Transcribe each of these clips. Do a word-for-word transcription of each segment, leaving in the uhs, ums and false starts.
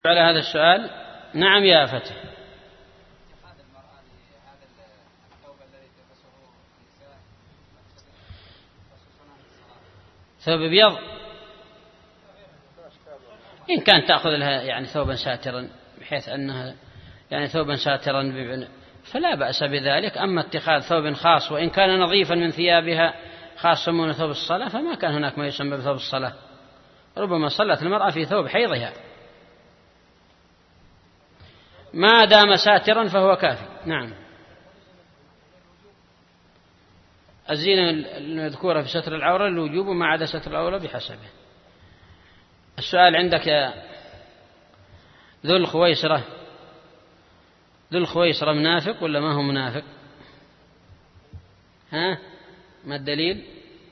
على هذا السؤال. نعم يا فتى. ثوب أبيض إن كان تأخذ لها يعني ثوبا ساترا بحيث أنها يعني ثوبا ساترا فلا بأس بذلك. أما اتخاذ ثوب خاص وإن كان نظيفا من ثيابها خاص يسمونه ثوب الصلاة فما كان هناك ما يسمى بثوب الصلاة. ربما صلت المرأة في ثوب حيضها ما دام ساترا فهو كافي. نعم. الزينة المذكورة في ستر العورة الوجوب وما عدا ستر العورة بحسبه. السؤال عندك يا ذو الخويصرة، ذو الخويصرة منافق ولا ما هو منافق؟ ها ما الدليل؟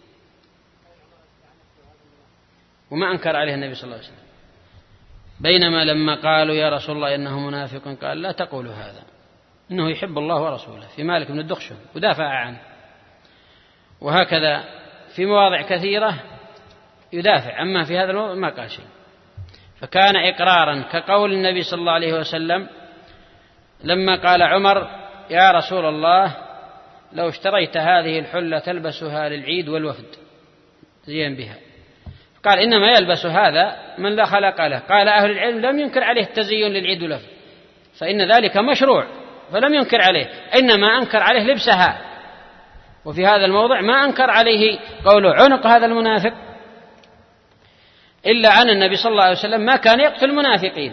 وما أنكر عليه النبي صلى الله عليه وسلم، بينما لما قالوا يا رسول الله إنه منافق قال لا تقولوا هذا إنه يحب الله ورسوله في مالك بن الدخشم ودافع عنه. وهكذا في مواضع كثيرة يدافع، أما في هذا الموضوع ما قال شيء. فكان إقرارا كقول النبي صلى الله عليه وسلم لما قال عمر يا رسول الله لو اشتريت هذه الحلة تلبسها للعيد والوفد زين بها، قال إنما يلبس هذا من لا خلق له. قال أهل العلم لم ينكر عليه التزين للعيد والوفد فإن ذلك مشروع فلم ينكر عليه، إنما أنكر عليه لبسها. وفي هذا الموضع ما أنكر عليه قوله عنق هذا المنافق، إلا أن النبي صلى الله عليه وسلم ما كان يقتل المنافقين.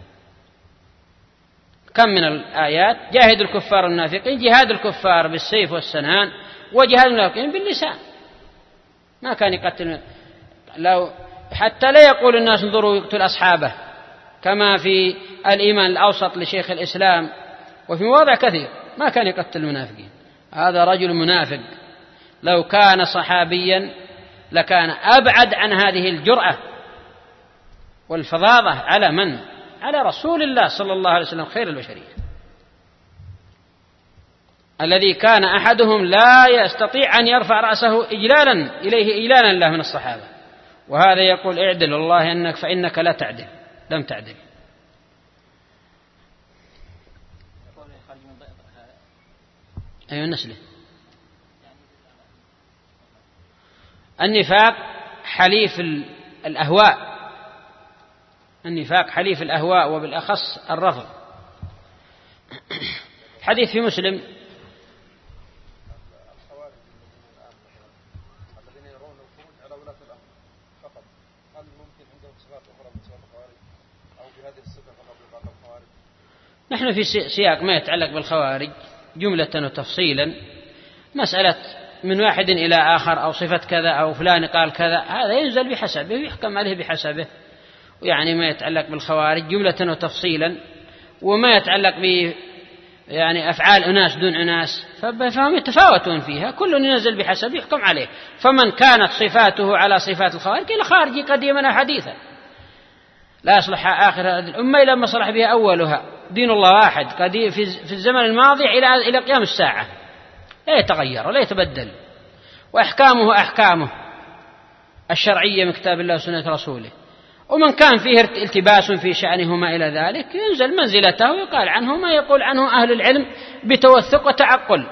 كم من الآيات جاهد الكفار المنافقين، جهاد الكفار بالسيف والسنان وجهاد المنافقين باللسان. ما كان يقتل، لو حتى لا يقول الناس انظروا يقتل أصحابه كما في الإيمان الأوسط لشيخ الإسلام وفي مواضع كثير ما كان يقتل المنافقين. هذا رجل منافق، لو كان صحابيا لكان أبعد عن هذه الجرأة والفظاظة على من؟ على رسول الله صلى الله عليه وسلم خير البشرية الذي كان أحدهم لا يستطيع أن يرفع رأسه إجلالا إليه إجلالا له من الصحابة، وهذا يقول اعدل الله أنك فإنك لا تعدل، لم تعدل. أيها النسلة النفاق حليف الأهواء، النفاق حليف الأهواء وبالأخص الرفض. حديث في مسلم نحن في سياق ما يتعلق بالخوارج جملة وتفصيلا، مسألة من واحد إلى آخر أو صفة كذا أو فلان قال كذا هذا ينزل بحسبه ويحكم عليه بحسبه. ويعني ما يتعلق بالخوارج جملة وتفصيلا، وما يتعلق ب يعني أفعال أناس دون أناس فهم يتفاوتون فيها، كل ينزل بحسب يحكم عليه. فمن كانت صفاته على صفات الخوارج إلى خارجي قديما حديثا لا يصلح آخر هذه الأمة إلا ما صلح بها أولها. دين الله واحد قديم في الزمن الماضي إلى إلى قيام الساعة لا يتغير ولا يتبدل، وأحكامه أحكامه الشرعية من كتاب الله وسنة رسوله. ومن كان فيه التباس في شأنهما إلى ذلك ينزل منزلته ويقال عنه ما يقول عنه أهل العلم بتوثق وتعقل.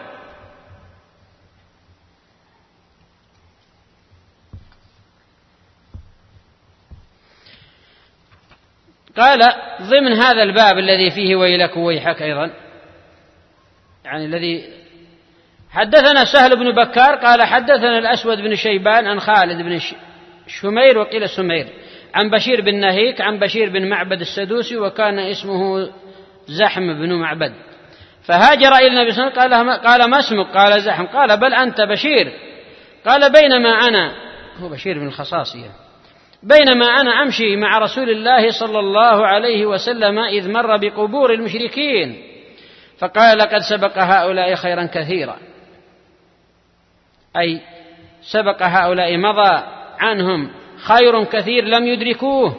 قال ضمن هذا الباب الذي فيه ويلك ويحك أيضا يعني الذي حدثنا سهل بن بكار قال حدثنا الأسود بن شيبان عن خالد بن شمير وقيل سمير عن بشير بن نهيك عن بشير بن معبد السدوسي وكان اسمه زحم بن معبد، فهاجر إلى النبي صلى الله عليه وسلم قال, قال ما اسمك؟ قال زحم. قال بل أنت بشير. قال بينما أنا، هو بشير بن الخصاصية، بينما أنا أمشي مع رسول الله صلى الله عليه وسلم إذ مر بقبور المشركين فقال لقد سبق هؤلاء خيرا كثيرا، أي سبق هؤلاء مضى عنهم خير كثير لم يدركوه،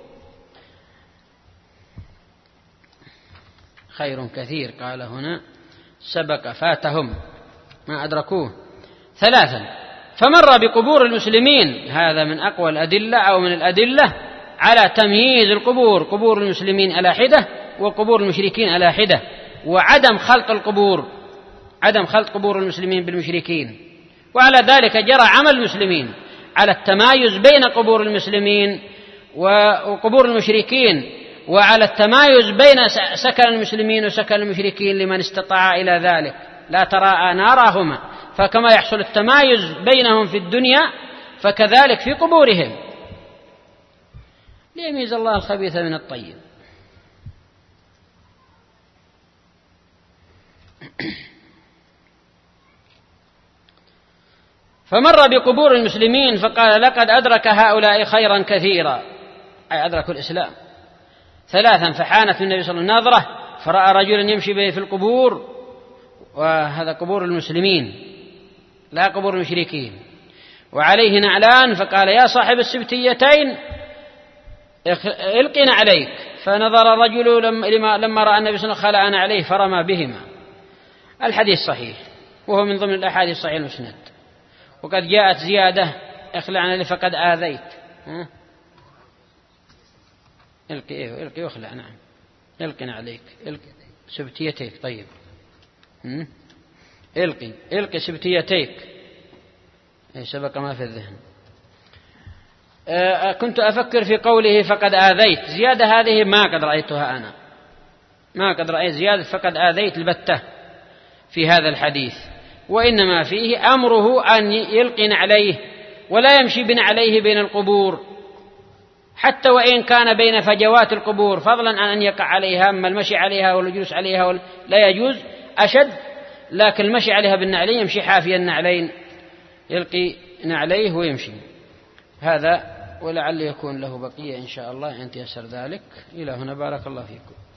خير كثير قال هنا سبق فاتهم ما أدركوه. ثلاثا فمر بقبور المسلمين، هذا من أقوى الأدلة أو من الأدلة على تمييز القبور، قبور المسلمين على حدة وقبور المشركين على حدة، وعدم خلط القبور، عدم خلط قبور المسلمين بالمشركين. وعلى ذلك جرى عمل المسلمين على التمايز بين قبور المسلمين وقبور المشركين، وعلى التمايز بين سكن المسلمين وسكن المشركين لمن استطاع إلى ذلك، لا تراءى ناراهما، فكما يحصل التمايز بينهم في الدنيا فكذلك في قبورهم، ليميز الله الخبيث من الطيب. فمر بقبور المسلمين فقال لقد أدرك هؤلاء خيرا كثيرا، أي أدركوا الإسلام. ثلاثا فحانت النبي صلى الله عليه وسلم نظرة فرأى رجلا يمشي به في القبور، وهذا قبور المسلمين لا قبور المشركين، وعليه نعلان، فقال يا صاحب السبتيتين القنا عليك، فنظر الرجل لما, لما رأى النبي صلى الله عليه وسلم خلعن عليه فرمى بهما. الحديث صحيح، وهو من ضمن الأحاديث صحيح المسند. وقد جاءت زيادة اخلع عليه فقد آذيت، ها؟ القي إيه القي واخلع، نعم القنا عليك، القي سبتيتيك. طيب هم؟ القي القي سبتيتيك، سبق ما في الذهن. آه كنت أفكر في قوله فقد آذيت، زيادة هذه ما قد رأيتها أنا، ما قد رأيت زيادة فقد آذيت البتة في هذا الحديث، وإنما فيه أمره أن يلقن عليه ولا يمشي بن عليه بين القبور، حتى وإن كان بين فجوات القبور، فضلا عن أن يقع عليها، أما المشي عليها والجلوس عليها لا يجوز أشد، لكن المشي عليها بالنعلين يمشي حافيا النعلين، يلقي نعليه ويمشي. هذا ولعل يكون له بقية إن شاء الله أن تيسر ذلك. إلى هنا بارك الله فيكم.